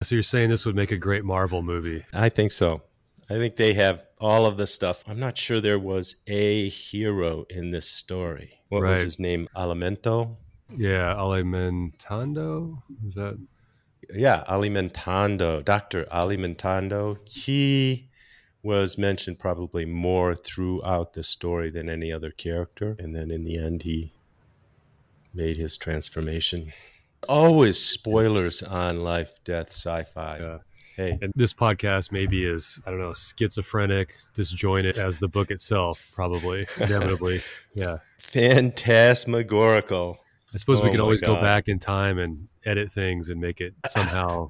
So you're saying this would make a great Marvel movie? I think so. I think they have all of the stuff. I'm not sure there was a hero in this story. What was Right. his name? Alimento? Yeah, Alimentando? Is that? Yeah, Alimentando. Dr. Alimentando. He was mentioned probably more throughout the story than any other character. And then in the end, he made his transformation. Always spoilers on Life, Death, Sci-Fi. Yeah. Hey. And this podcast maybe is, I don't know, schizophrenic, disjointed as the book itself, probably, inevitably. Yeah. Phantasmagorical. I suppose we can always go God. back in time and edit things and make it somehow,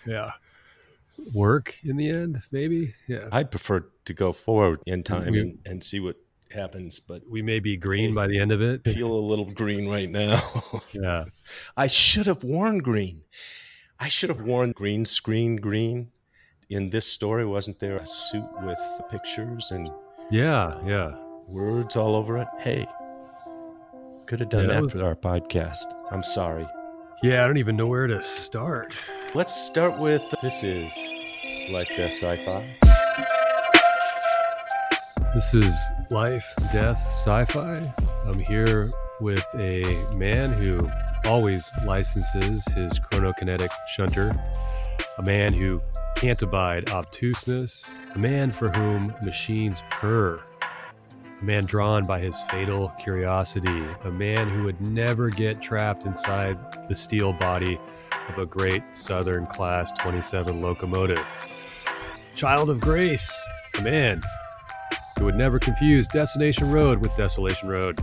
work in the end, maybe. Yeah. I'd prefer to go forward in time and see what happens, but we may be green by the end of it. I feel a little green right now. Yeah. I should have worn green. I should have worn green screen green. In this story, wasn't there a suit with pictures and words all over it? Hey, could have done that for our podcast. I'm sorry. Yeah, I don't even know where to start. Let's start with, this is Life, Death, Sci-Fi. This is Life, Death, Sci-Fi. I'm here with a man who always licenses his chronokinetic shunter, a man who can't abide obtuseness, a man for whom machines purr, a man drawn by his fatal curiosity, a man who would never get trapped inside the steel body of a great Southern Class 27 locomotive. Child of Grace, a man who would never confuse Destination Road with Desolation Road.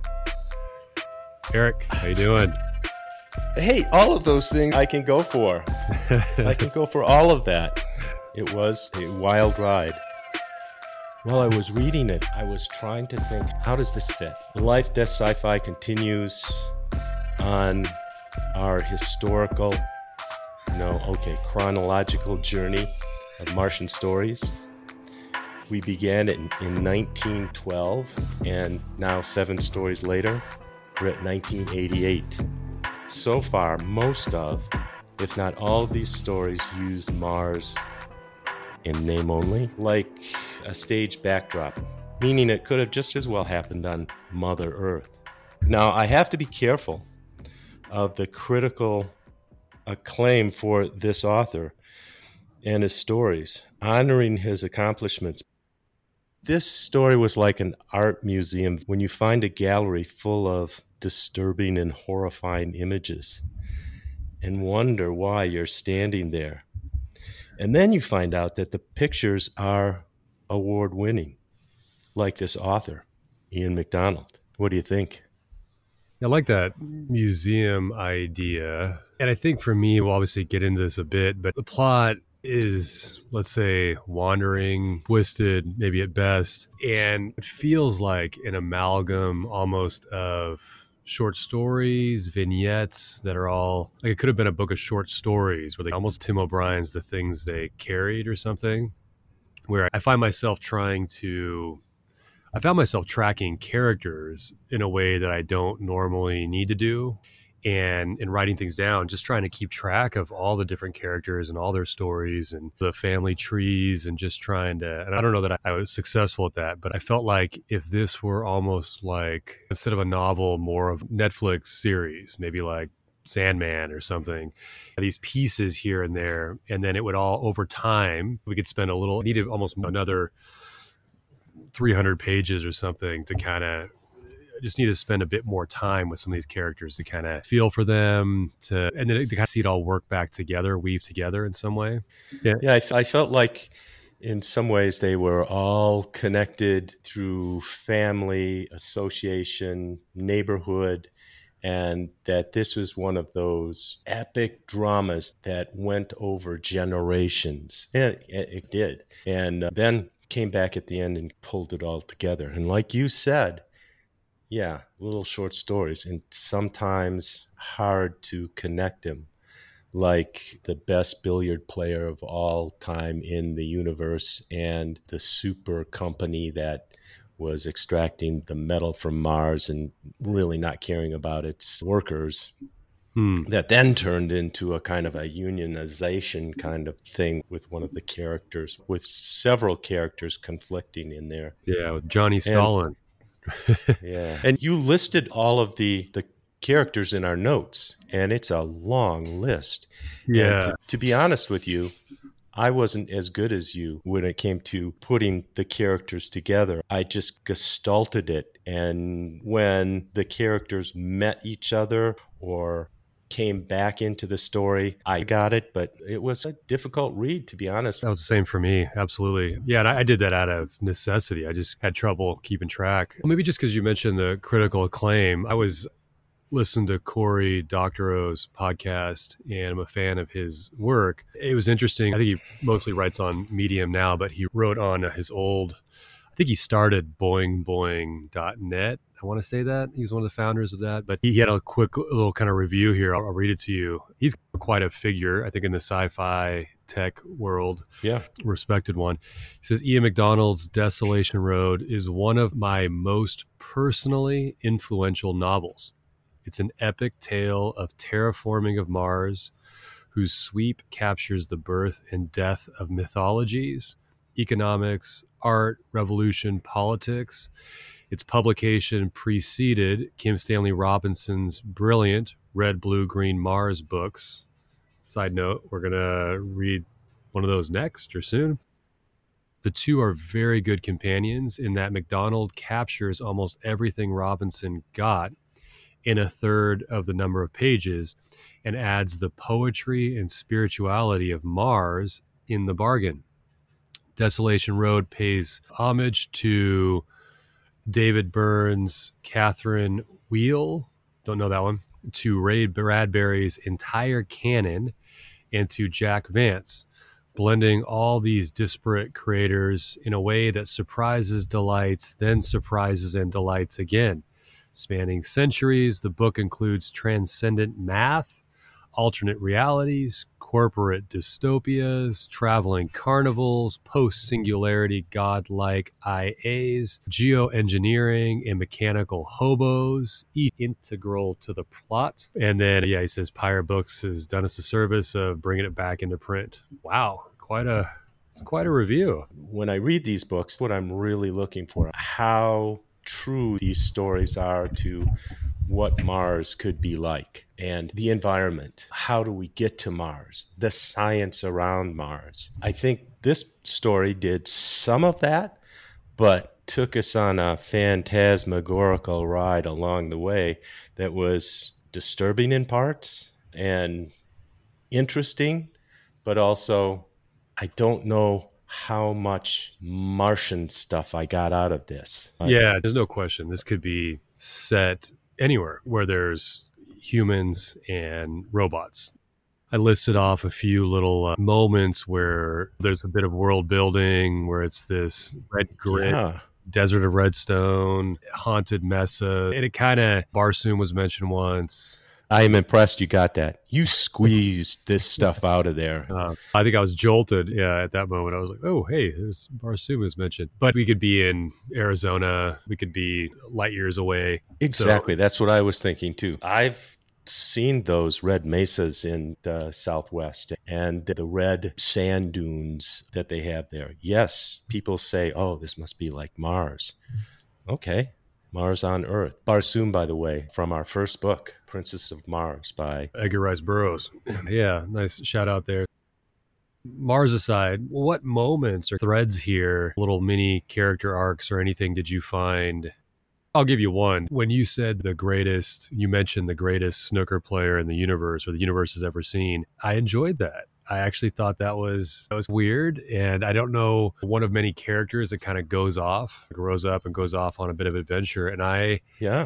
Eric, how you doing? Hey, all of those things I can go for. I can go for all of that. It was a wild ride. While I was reading it, I was trying to think, how does this fit? Life, Death, Sci-Fi continues on our historical, chronological journey of Martian stories. We began it in 1912, and now 7 stories later, we're at 1988. So far, most of, if not all of these stories use Mars in name only, like a stage backdrop, meaning it could have just as well happened on Mother Earth. Now, I have to be careful of the critical acclaim for this author and his stories, honoring his accomplishments. This story was like an art museum when you find a gallery full of disturbing and horrifying images and wonder why you're standing there. And then you find out that the pictures are award-winning, like this author, Ian McDonald. What do you think? I like that museum idea. And I think for me, we'll obviously get into this a bit, but the plot is, let's say, wandering, twisted, maybe at best. And it feels like an amalgam almost of short stories, vignettes that are all, like it could have been a book of short stories where they almost Tim O'Brien's The Things They Carried or something, where I found myself tracking characters in a way that I don't normally need to do. And in writing things down, just trying to keep track of all the different characters and all their stories and the family trees and just trying to, and I don't know that I was successful at that, but I felt like if this were almost like, instead of a novel, more of Netflix series, maybe like Sandman or something, these pieces here and there, and then it would all, over time, we could spend needed almost another 300 pages or something to kind of, just need to spend a bit more time with some of these characters to kind of feel for them, and then to kind of see it all work back together, weave together in some way. Yeah, I felt like in some ways they were all connected through family, association, neighborhood, and that this was one of those epic dramas that went over generations. And it did. And then came back at the end and pulled it all together. And like you said, yeah, little short stories, and sometimes hard to connect them, like the best billiard player of all time in the universe and the super company that was extracting the metal from Mars and really not caring about its workers. that then turned into a kind of a unionization kind of thing with one of the characters, with several characters conflicting in there. Yeah, with Johnny And Stalin. yeah, and you listed all of the characters in our notes, and it's a long list. Yeah. And to be honest with you, I wasn't as good as you when it came to putting the characters together. I just gestalted it. And when the characters met each other or came back into the story, I got it, but it was a difficult read, to be honest. That was the same for me. Absolutely. Yeah. And I did that out of necessity. I just had trouble keeping track. Well, maybe just because you mentioned the critical acclaim, I was listening to Cory Doctorow's podcast, and I'm a fan of his work. It was interesting. I think he mostly writes on Medium now, but he wrote on his old, I think he started boingboing.net. I want to say that. He was one of the founders of that. But he had a quick little kind of review here. I'll read it to you. He's quite a figure, I think, in the sci-fi tech world. Yeah. Respected one. He says, Ian McDonald's Desolation Road is one of my most personally influential novels. It's an epic tale of terraforming of Mars, whose sweep captures the birth and death of mythologies, economics, art, revolution, politics. Its publication preceded Kim Stanley Robinson's brilliant Red, Blue, Green Mars books. Side note, we're going to read one of those next or soon. The two are very good companions in that McDonald captures almost everything Robinson got in a third of the number of pages and adds the poetry and spirituality of Mars in the bargain. Desolation Road pays homage to David Byrne's Catherine Wheel, don't know that one, to Ray Bradbury's entire canon, and to Jack Vance, blending all these disparate creators in a way that surprises, delights, then surprises and delights again. Spanning centuries, the book includes transcendent math, alternate realities, corporate dystopias, traveling carnivals, post-singularity godlike IAs, geoengineering, and mechanical hobos, each integral to the plot. And then, he says Pyre Books has done us a service of bringing it back into print. Wow, it's quite a review. When I read these books, what I'm really looking for, how true these stories are to what Mars could be like and the environment. How do we get to Mars? The science around Mars. I think this story did some of that, but took us on a phantasmagorical ride along the way that was disturbing in parts and interesting, but also I don't know how much Martian stuff I got out of this. Yeah, there's no question. This could be set anywhere where there's humans and robots. I listed off a few little moments where there's a bit of world building, where it's this red grit, desert of redstone, haunted mesa. And it kind of, Barsoom was mentioned once. I am impressed you got that. You squeezed this stuff out of there. I think I was jolted at that moment. I was like, oh, hey, there's Barsoom is mentioned. But we could be in Arizona. We could be light years away. Exactly. So, that's what I was thinking too. I've seen those red mesas in the Southwest and the red sand dunes that they have there. Yes, people say, oh, this must be like Mars. Okay. Mars on Earth. Barsoom, by the way, from our first book, Princess of Mars by Edgar Rice Burroughs. Yeah, nice shout out there. Mars aside, what moments or threads here, little mini character arcs or anything did you find? I'll give you one. When you said you mentioned the greatest snooker player in the universe or the universe has ever seen, I enjoyed that. I actually thought that was weird. And I don't know, one of many characters that kind of grows up and goes off on a bit of adventure. And I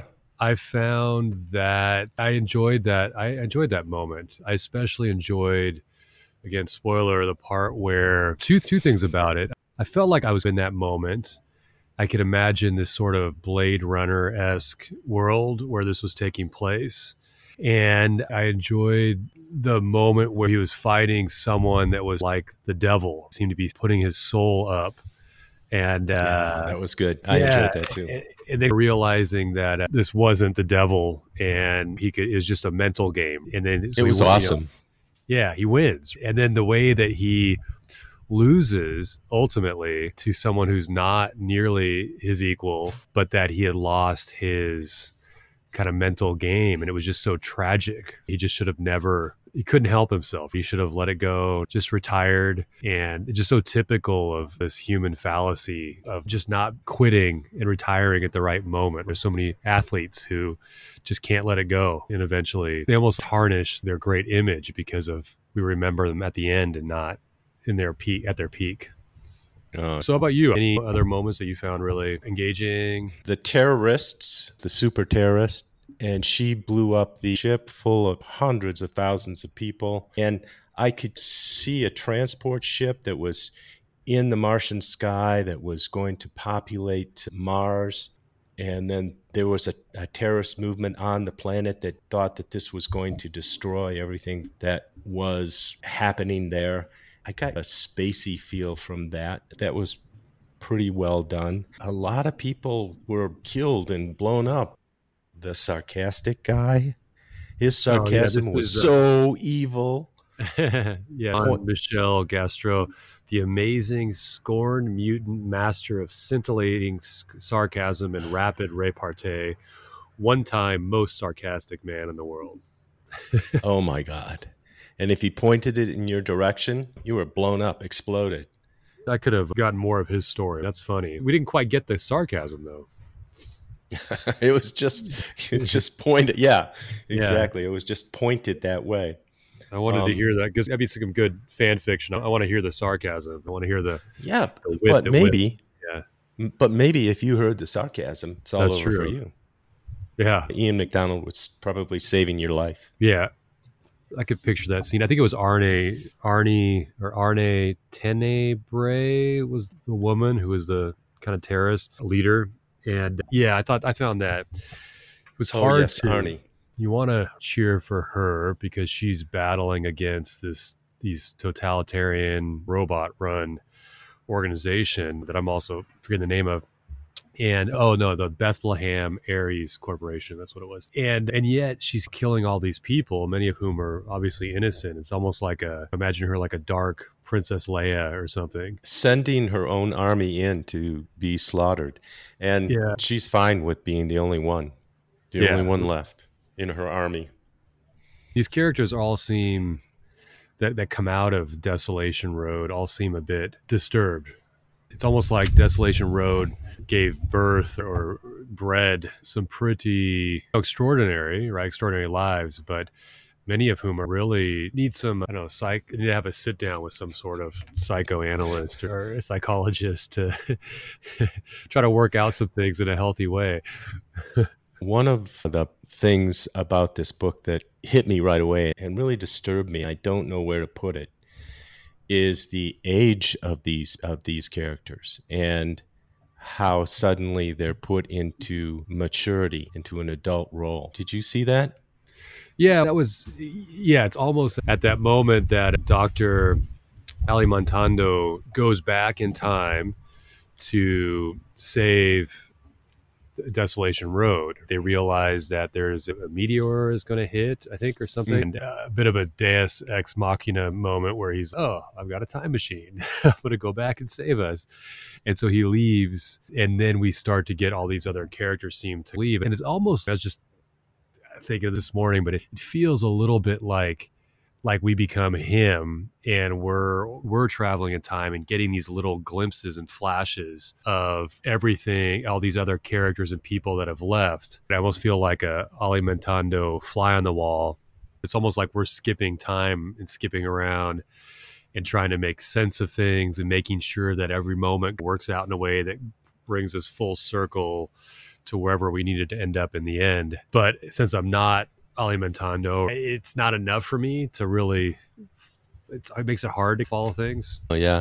found that I enjoyed that. I enjoyed that moment. I especially enjoyed, again, spoiler, the part where two things about it. I felt like I was in that moment. I could imagine this sort of Blade Runner-esque world where this was taking place. And I enjoyed the moment where he was fighting someone that was like the devil, seemed to be putting his soul up. And that was good. I enjoyed that too. And then realizing that this wasn't the devil and it was just a mental game. And then it was awesome. Yeah, he wins. And then the way that he loses ultimately to someone who's not nearly his equal, but that he had lost his kind of mental game. And it was just so tragic. He just should have he couldn't help himself. He should have let it go, just retired. And it's just so typical of this human fallacy of just not quitting and retiring at the right moment. There's so many athletes who just can't let it go. And eventually they almost tarnish their great image because we remember them at the end and not at their peak. So how about you? Any other moments that you found really engaging? The terrorists, the super terrorist, and she blew up the ship full of hundreds of thousands of people. And I could see a transport ship that was in the Martian sky that was going to populate Mars. And then there was a terrorist movement on the planet that thought that this was going to destroy everything that was happening there. I got a spacey feel from that. That was pretty well done. A lot of people were killed and blown up. The sarcastic guy, his sarcasm was so evil. Michel Gastro, the amazing scorned mutant master of scintillating sarcasm and rapid repartee, one-time most sarcastic man in the world. Oh my God. And if he pointed it in your direction, you were blown up, exploded. I could have gotten more of his story. That's funny. We didn't quite get the sarcasm, though. It was just pointed. Yeah, exactly. Yeah. It was just pointed that way. I wanted to hear that because that'd be some good fan fiction. I want to hear the sarcasm. I want to hear the but maybe if you heard the sarcasm, it's all That's over true. for you. Yeah, Ian McDonald was probably saving your life. Yeah. I could picture that scene. I think it was Arne Tenebrae was the woman who was the kind of terrorist leader. And yeah, I found that it was hard. Yes, Arnie. You want to cheer for her because she's battling against these totalitarian robot run organization that I'm also forgetting the name of. And the Bethlehem Aries Corporation, that's what it was. And yet she's killing all these people, many of whom are obviously innocent. It's almost like imagine her like a dark Princess Leia or something. Sending her own army in to be slaughtered. And she's fine with being the only one left in her army. These characters all seem, that come out of Desolation Road, all seem a bit disturbed. It's almost like Desolation Road gave birth or bred some pretty extraordinary lives, but many of whom are really need some, need to have a sit down with some sort of psychoanalyst or a psychologist to try to work out some things in a healthy way. One of the things about this book that hit me right away and really disturbed me, I don't know where to put it, is the age of these characters and how suddenly they're put into maturity, into an adult role. Did you see that? Yeah, it's almost at that moment that Dr. Ali Montando goes back in time to save Desolation Road. They realize that there's a meteor is going to hit, I think, or something. And a bit of a Deus Ex Machina moment where he's, I've got a time machine. I'm going to go back and save us. And so he leaves. And then we start to get all these other characters seem to leave. And it's almost, I was just thinking this morning, but it feels a little bit like we become him and we're traveling in time and getting these little glimpses and flashes of everything, all these other characters and people that have left. I almost feel like a Ali Montando fly on the wall. It's almost like we're skipping time and skipping around and trying to make sense of things and making sure that every moment works out in a way that brings us full circle to wherever we needed to end up in the end. But since I'm not Ali Montando, it's not enough for me to really, it makes it hard to follow things. Oh, yeah.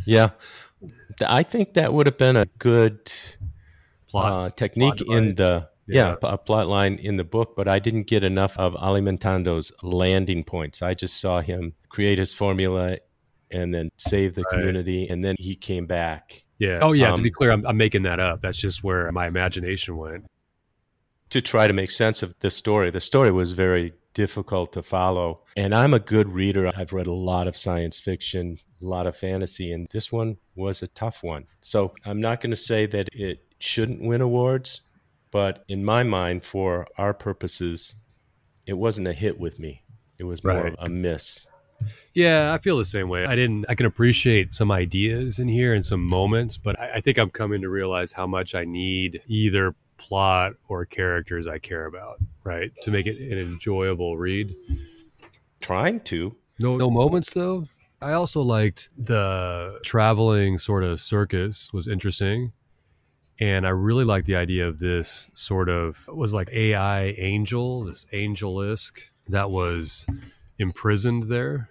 I think that would have been a good technique a plot line in the book, but I didn't get enough of Ali Montando's landing points. I just saw him create his formula and then save the community, and then he came back Yeah. Oh, yeah. To be Um, clear, I'm making that up. That's just where my imagination went. to try to make sense of the story. The story was very difficult to follow. And I'm a good reader. I've read a lot of science fiction, a lot of fantasy, and this one was a tough one. So I'm not going to say that it shouldn't win awards, but in my mind, for our purposes, it wasn't a hit with me. It was more Right. of a miss. Yeah, I feel the same way. I can appreciate some ideas in here and some moments, but I think I'm coming to realize how much I need either plot or characters I care about, right? To make it an enjoyable read. Trying to. No moments though. I also liked the traveling sort of circus was interesting. And I really like the idea of this sort of was like AI angel, this angelisk that was imprisoned there.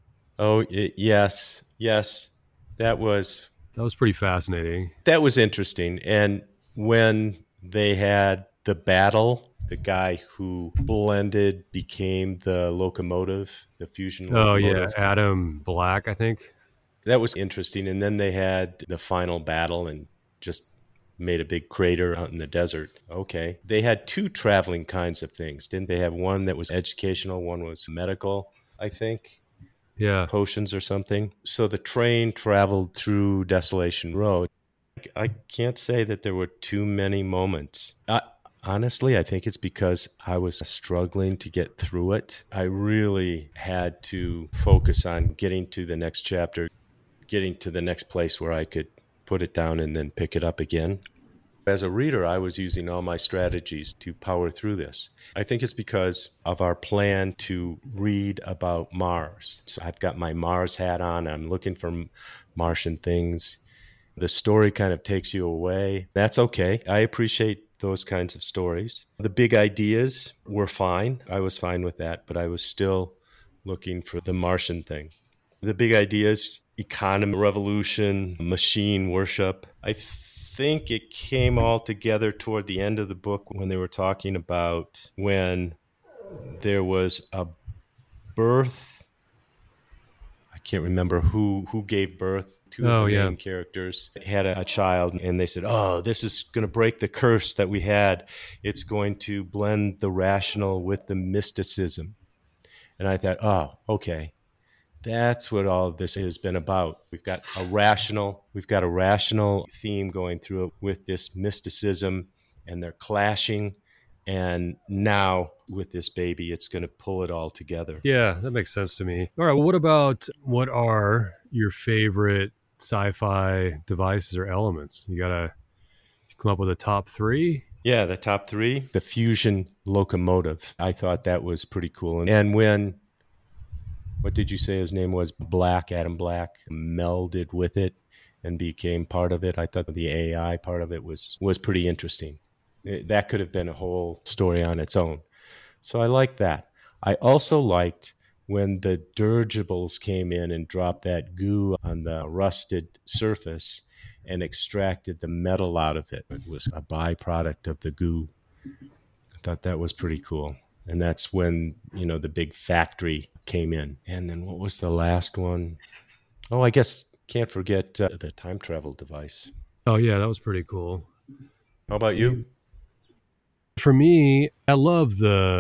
Oh, yes, yes. That was That was pretty fascinating. that was interesting. And when they had the battle, the guy who blended became the locomotive, the fusion Oh yeah, locomotive. Adam Black, I think. That was interesting. And then they had the final battle and just made a big crater out in the desert. Okay. They had two traveling kinds of things. Didn't they have one that was educational, one was medical, I think? Yeah. Potions or something. So the train traveled through Desolation Road. I can't say that there were too many moments. Honestly, I think it's because I was struggling to get through it. I really had to focus on getting to the next chapter, getting to the next place where I could put it down and then pick it up again. As a reader, I was using all my strategies to power through this. I think it's because of our plan to read about Mars. So I've got my Mars hat on. I'm looking for Martian things. The story kind of takes you away. That's okay. I appreciate those kinds of stories. The big ideas were fine. I was fine with that, but I was still looking for the Martian thing. The big ideas, economy, revolution, machine worship. I think it came all together toward the end of the book when they were talking about when there was a birth. I can't remember who gave birth. Two of Oh the yeah. main characters had a child, and they said, "Oh, this is going to break the curse that we had. It's going to blend the rational with the mysticism." And I thought, "Oh, okay. That's what all of this has been about. We've got a rational theme going through it with this mysticism, and they're clashing. And now with this baby, it's going to pull it all together." Yeah, that makes sense to me. All right, what are your favorite sci-fi devices or elements? You gotta come up with a top three. Yeah, the top three, the fusion locomotive. I thought that was pretty cool. And when, what did you say his name was? Black, Adam Black, melded with it and became part of it. I thought the AI part of it was pretty interesting. That could have been a whole story on its own. So I liked that. I also liked when the dirigibles came in and dropped that goo on the rusted surface and extracted the metal out of it. It was a byproduct of the goo. I thought that was pretty cool. And that's when, the big factory came in. And then what was the last one? Oh, I guess can't forget the time travel device. Oh yeah, that was pretty cool. How about you? For me, I love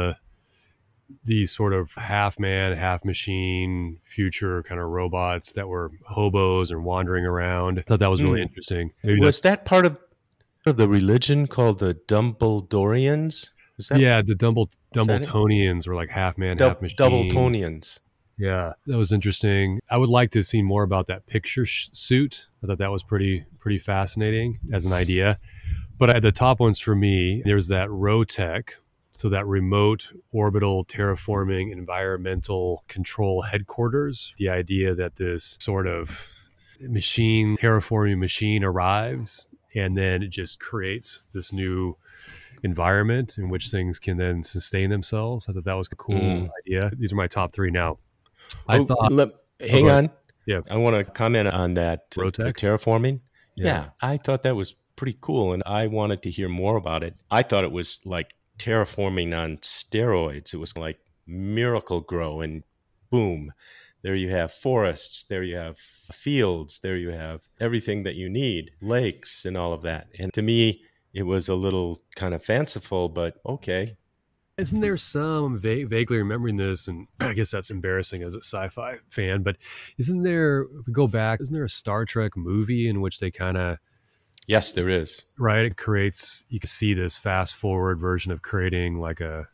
these sort of half man, half machine future kind of robots that were hobos and wandering around. I thought that was really interesting. Maybe Was that part of the religion called the Dumbledorians? Is that yeah, the is that it? Dumbletonians were like half man, half machine. Doubletonians? Yeah, that was interesting. I would like to see more about that picture suit. I thought that was pretty fascinating as an idea. But the top ones for me, there's that ROTEC, so that remote orbital terraforming environmental control headquarters. The idea that this sort of terraforming machine arrives and then it just creates this new environment in which things can then sustain themselves. I thought that was a cool idea. These are my top three now. Hang on. Yeah. I want to comment on that the ROTEC? terraforming. Yeah. Yeah, I thought that was pretty cool, and I wanted to hear more about it. I thought it was like terraforming on steroids. It was like Miracle Grow, and boom, There you have forests, there you have fields, there you have everything that you need, lakes and all of that. And to me, it was a little kind of fanciful, but okay. Isn't there some vaguely remembering this, and I guess that's embarrassing as a sci-fi fan, but isn't there, if we go back, isn't there a Star Trek movie in which they kind of, Yes, there is. right, it creates, you can see this fast forward version of creating like a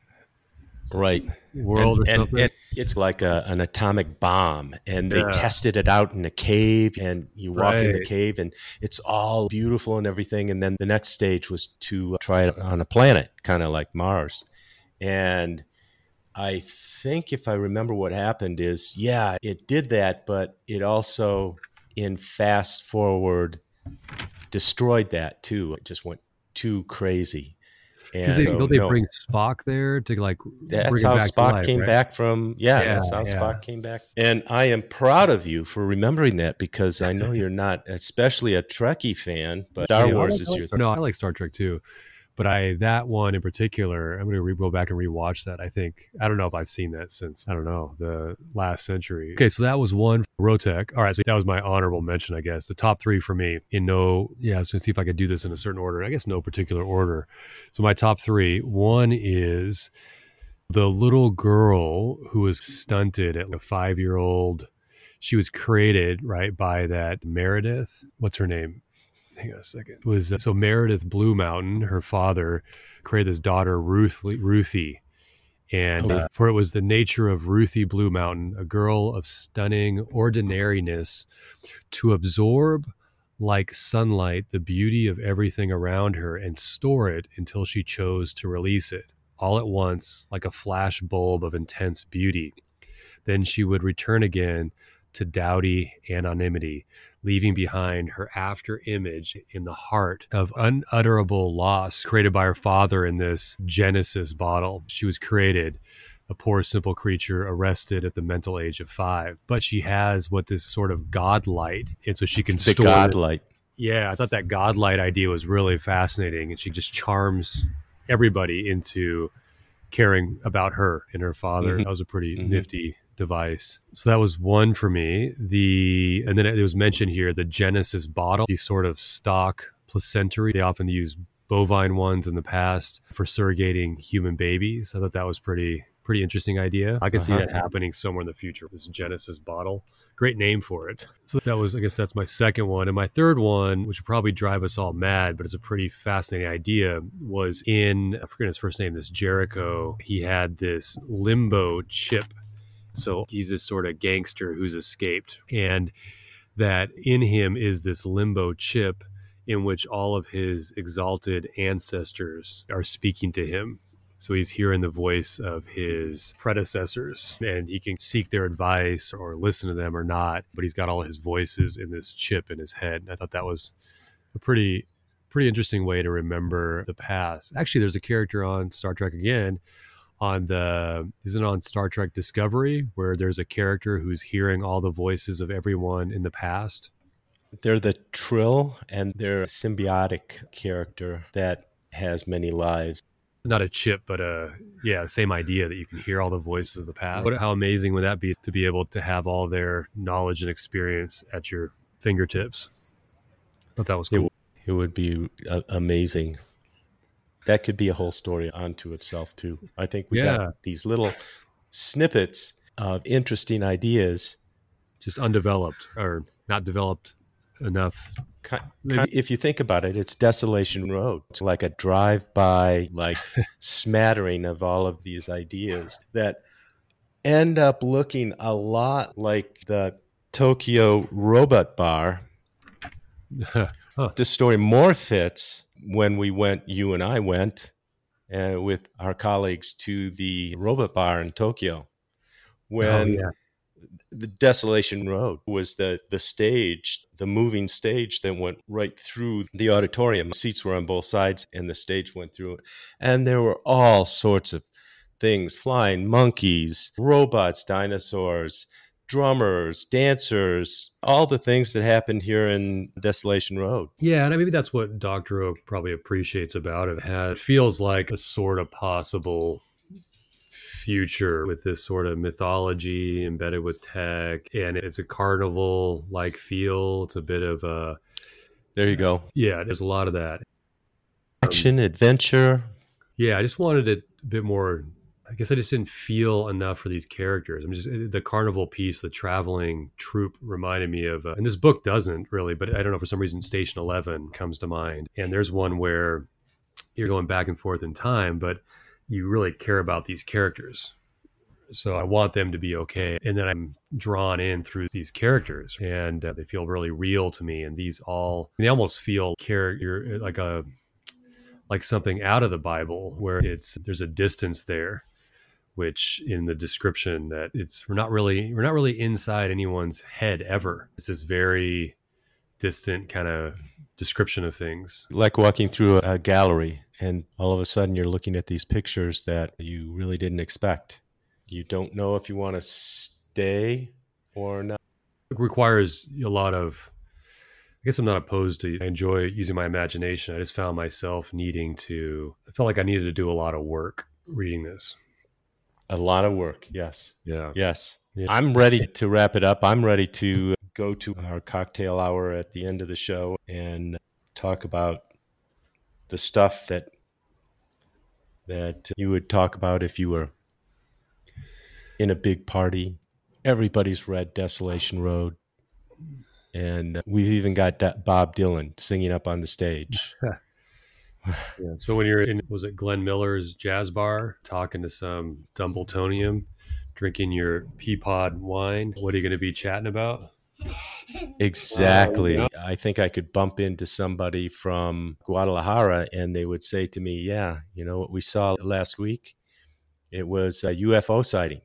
Right. world or something? And it's like an atomic bomb, and they Yeah, tested it out in a cave, and you walk in the right. cave, and it's all beautiful and everything. And then the next stage was to try it on a planet, kind of like Mars. And I think if I remember what happened is, yeah, it did that, but it also, in fast forward, destroyed that too. It just went too crazy. Because And they so, don't they no, bring Spock there to like that's bring him how back to Spock life, came right? back from, yeah, Yeah, that's how yeah. Spock came back. And I am proud of you for remembering that, because I know you're not especially a Trekkie fan, but Star Yeah, Wars is your thing. no, I like Star Trek too, but that one in particular, I'm going to go back and rewatch that. I don't know if I've seen that since, I don't know, the last century. Okay, so that was one. Rotec. All right, so that was my honorable mention, I guess. The top three for me in no, yeah, I was going to see if I could do this in a certain order. I guess no particular order. So my top three, one is the little girl who was stunted at a 5-year old. She was created, right, by that Meredith. What's her name? Hang on a second. It was so Meredith Blue Mountain, her father, created this daughter, Ruthie. And Okay. for it was the nature of Ruthie Blue Mountain, a girl of stunning ordinariness, to absorb like sunlight the beauty of everything around her and store it until she chose to release it, all at once, like a flash bulb of intense beauty. Then she would return again to dowdy anonymity, leaving behind her after image in the heart of unutterable loss created by her father in this Genesis bottle. She was created, a poor simple creature arrested at the mental age of 5, but she has what this sort of godlight, and so she can The store it. godlight. Yeah, I thought that godlight idea was really fascinating, and she just charms everybody into caring about her and her father. Mhm. That was a pretty Mhm. nifty device. So that was one for me. And then it was mentioned here, the Genesis bottle, these sort of stock placentary. They often use bovine ones in the past for surrogating human babies. I thought that was pretty interesting idea. I could see Uh-huh. that happening somewhere in the future. This Genesis bottle. Great name for it. So that was, I guess that's my second one. And my third one, which would probably drive us all mad, but it's a pretty fascinating idea, was I forget his first name, this Jericho. He had this limbo chip. So he's this sort of gangster who's escaped. And that in him is this limbo chip in which all of his exalted ancestors are speaking to him. So he's hearing the voice of his predecessors, and he can seek their advice or listen to them or not, but he's got all his voices in this chip in his head. And I thought that was a pretty interesting way to remember the past. Actually, there's a character on Star Trek again, isn't it on Star Trek Discovery, where there's a character who's hearing all the voices of everyone in the past. They're the Trill, and they're a symbiotic character that has many lives. Not a chip, but same idea that you can hear all the voices of the past. But how amazing would that be to be able to have all their knowledge and experience at your fingertips? I thought that was cool. It would be amazing. That could be a whole story unto itself too. I think we got these little snippets of interesting ideas, just undeveloped or not developed enough. If you think about it, it's Desolation Road. It's like a drive-by, like smattering of all of these ideas that end up looking a lot like the Tokyo Robot Bar. This story more fits when you and I went with our colleagues to the Robot Bar in Tokyo. When the Desolation Road was the stage, the moving stage that went right through the auditorium. Seats were on both sides, and the stage went through it. And there were all sorts of things, flying monkeys, robots, dinosaurs, drummers, dancers, all the things that happened here in Desolation Road. Yeah, and maybe that's what Dr. Oak probably appreciates about it. It feels like a sort of possible future with this sort of mythology embedded with tech, and it's a carnival like feel. It's a bit of a, There you go. yeah, there's a lot of that. Action, adventure. Yeah, I just wanted it a bit more. I guess I just didn't feel enough for these characters. I'm just the carnival piece, the traveling troupe reminded me of, and this book doesn't really, but I don't know, for some reason Station 11 comes to mind. And there's one where you're going back and forth in time, but you really care about these characters. So I want them to be okay. And then I'm drawn in through these characters, and they feel really real to me. And they almost feel character like something out of the Bible, where there's a distance there, which in the description that we're not really inside anyone's head ever. It's this very distant kind of description of things. Like walking through a gallery and all of a sudden you're looking at these pictures that you really didn't expect. You don't know if you want to stay or not. It requires a lot of, I guess I'm not opposed to, I enjoy using my imagination. I just found myself I felt like I needed to do a lot of work reading this. A lot of work. Yes. Yeah. Yes. Yeah. I'm ready to wrap it up. I'm ready to go to our cocktail hour at the end of the show and talk about the stuff that you would talk about if you were in a big party. Everybody's read Desolation Road. And we've even got Bob Dylan singing up on the stage. Yeah. So when you're in, was it Glenn Miller's jazz bar, talking to some Dumbletonian, drinking your Peapod wine, what are you going to be chatting about? Exactly. Yeah. I think I could bump into somebody from Guadalajara and they would say to me, yeah, you know what we saw last week? It was a UFO sighting.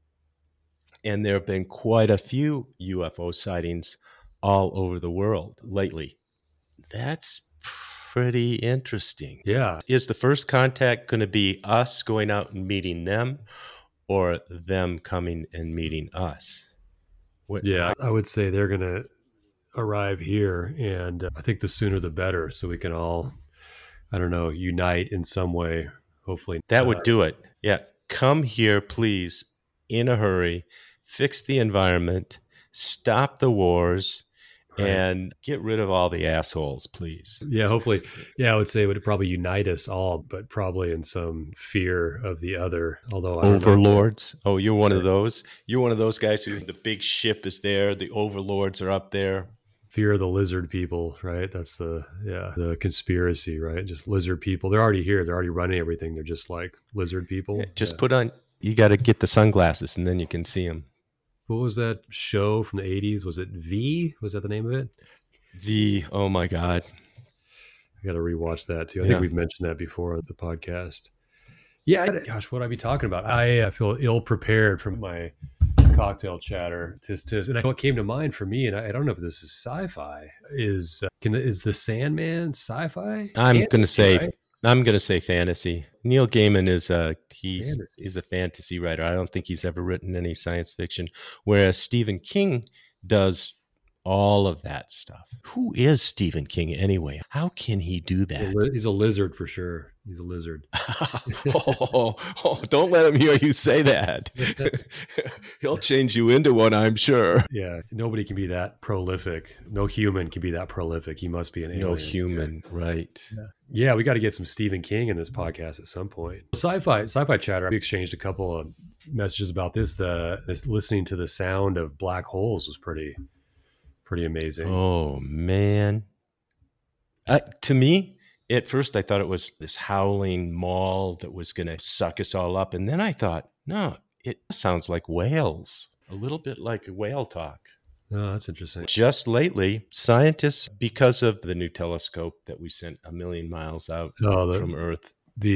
And there have been quite a few UFO sightings all over the world lately. That's pretty interesting. Yeah. Is the first contact going to be us going out and meeting them, or them coming and meeting us? Yeah, I would say they're going to arrive here, and I think the sooner the better, so we can all, I don't know, unite in some way, hopefully. That would do it. Yeah. Come here, please, in a hurry, fix the environment, stop the wars, right, and get rid of all the assholes, please. Yeah, hopefully. Yeah, I would say it would probably unite us all, but probably in some fear of the other. Although overlords. Oh, you're one of those. You're one of those guys who the big ship is there, the overlords are up there. Fear of the lizard people, right? That's the conspiracy, right? Just lizard people. They're already here. They're already running everything. They're just like lizard people. Yeah, put on. You got to get the sunglasses, and then you can see them. What was that show from the 80s? Was it V? Was that the name of it? V. Oh, my God. I got to rewatch that, too. I think we've mentioned that before on the podcast. Yeah. Gosh, what would I be talking about? I feel ill-prepared from my cocktail chatter. And what came to mind for me, and I don't know if this is sci-fi, is the Sandman sci-fi? I'm going to say fantasy. Neil Gaiman is a fantasy writer. I don't think he's ever written any science fiction, whereas Stephen King does all of that stuff. Who is Stephen King anyway? How can he do that? He's a lizard for sure. He's a lizard. Don't let him hear you say that. He'll change you into one, I'm sure. Yeah, nobody can be that prolific. No human can be that prolific. He must be an alien. No human, right. Yeah, we got to get some Stephen King in this podcast at some point. Sci-fi chatter, we exchanged a couple of messages about this. Listening to the sound of black holes was pretty amazing. Oh, man. To me, at first, I thought it was this howling maul that was going to suck us all up. And then I thought, no, it sounds like whales, a little bit like whale talk. Oh, that's interesting. Just lately, scientists, because of the new telescope that we sent 1 million miles out from Earth,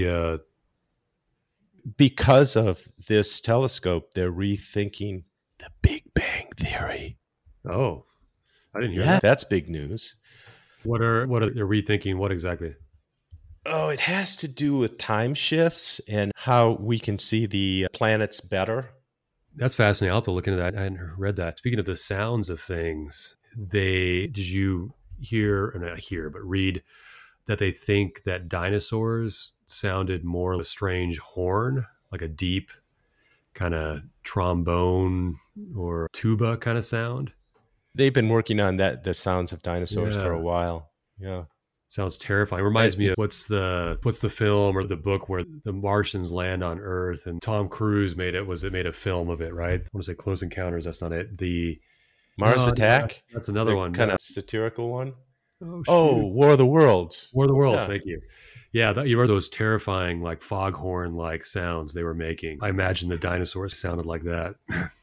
because of this telescope, they're rethinking the Big Bang Theory. Oh, I didn't hear that. That's big news. What are they rethinking? What exactly? Oh, it has to do with time shifts and how we can see the planets better. That's fascinating. I'll have to look into that. I hadn't read that. Speaking of the sounds of things, did you read that they think that dinosaurs sounded more like a strange horn, like a deep kind of trombone or tuba kind of sound. They've been working on the sounds of dinosaurs for a Yeah. while. Yeah. Sounds terrifying. Reminds me of what's the film or the book where the Martians land on Earth and Tom Cruise made a film of it, right? I want to say Close Encounters. That's not it. Mars No, Attack? that's another one. Kind of satirical one? Oh, Oh, shoot. War of the Worlds. War of the Worlds. Yeah. Thank you. Yeah, you heard those terrifying, like foghorn like sounds they were making. I imagine the dinosaurs sounded like that.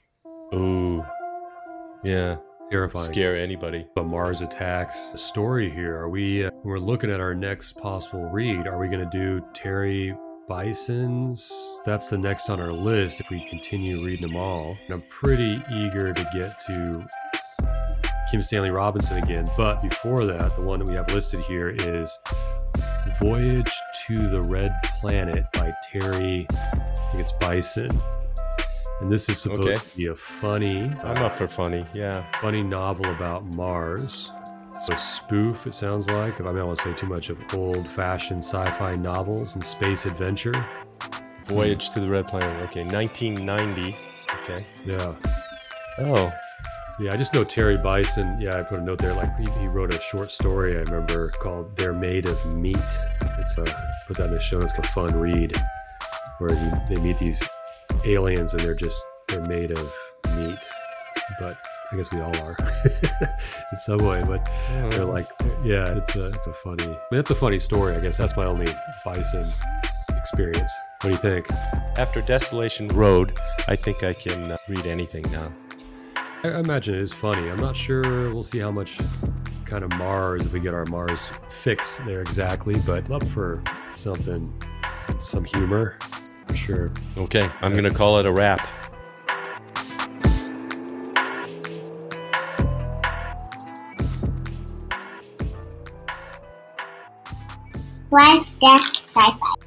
Ooh. Yeah. Terrifying. Scare anybody. But Mars Attacks. The story here. Are we? When we're looking at our next possible read, are we going to do Terry Bison's? That's the next on our list if we continue reading them all. And I'm pretty eager to get to Kim Stanley Robinson again. But before that, the one that we have listed here is Voyage to the Red Planet by Terry, I think it's Bison. And this is supposed to be a funny... I'm up for funny, yeah. Funny novel about Mars. So a spoof, it sounds like. I don't want to say too much of old-fashioned sci-fi novels and space adventure. Voyage to the Red Planet, okay. 1990, okay. Yeah. Oh. Yeah, I just know Terry Bison. Yeah, I put a note there. Like he wrote a short story I remember called "They're Made of Meat." It's put that in the show. It's a fun read where they meet these aliens and they're made of meat. But I guess we all are in some way. But they're like, yeah, it's a funny. I mean, it's a funny story. I guess that's my only Bison experience. What do you think? After Desolation Road, I think I can read anything now. I imagine it is funny. I'm not sure. We'll see how much kind of Mars, if we get our Mars fix there exactly, but up for something, some humor, for sure. Okay, I'm going to call it a wrap. Life, Death, Sci-Fi.